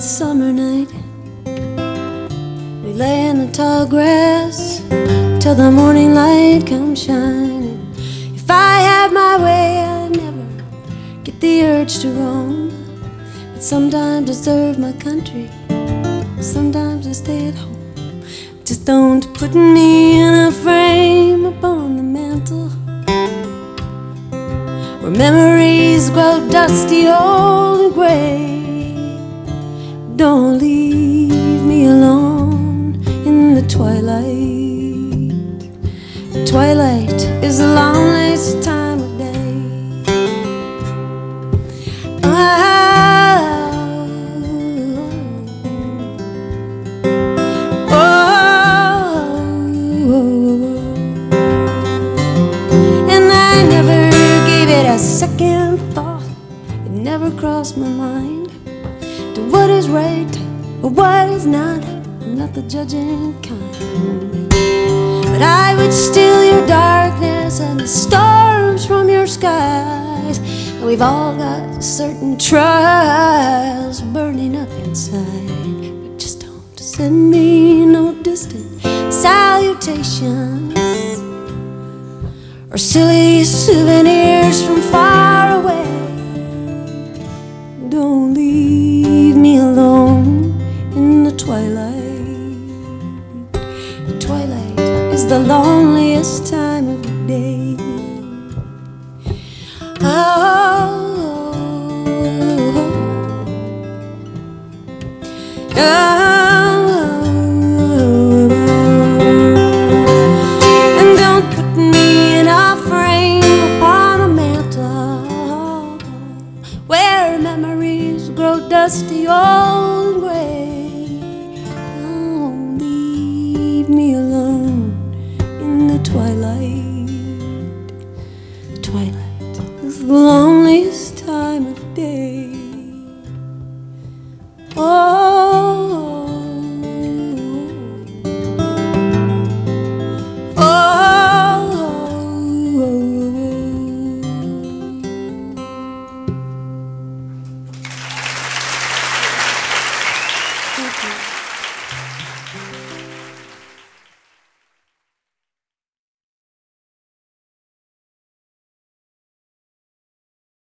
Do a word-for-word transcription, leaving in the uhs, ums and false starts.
summer night. We lay in the tall grass till the morning light comes shining. If I had my way, I'd never get the urge to roam. But sometimes I serve my country, sometimes I stay at home. Just don't put me in a frame upon the mantle where memories grow dusty, old and gray. Don't leave me alone in the twilight. The twilight is the loneliest time of day. Oh, oh, and I never gave it a second thought. It never crossed my mind to what is right or what is not. I'm not the judging kind, but I would steal your darkness and the storms from your skies. And we've all got certain trials burning up inside. But just don't send me no distant salutations or silly souvenirs from far away. Don't leave me alone in the twilight. The twilight is the loneliest time of the day. Oh, oh, and don't put me in a frame upon a mantle where memories grow dusty, old and gray. Don't leave me alone in the twilight. The twilight is the loneliest time of day. Oh.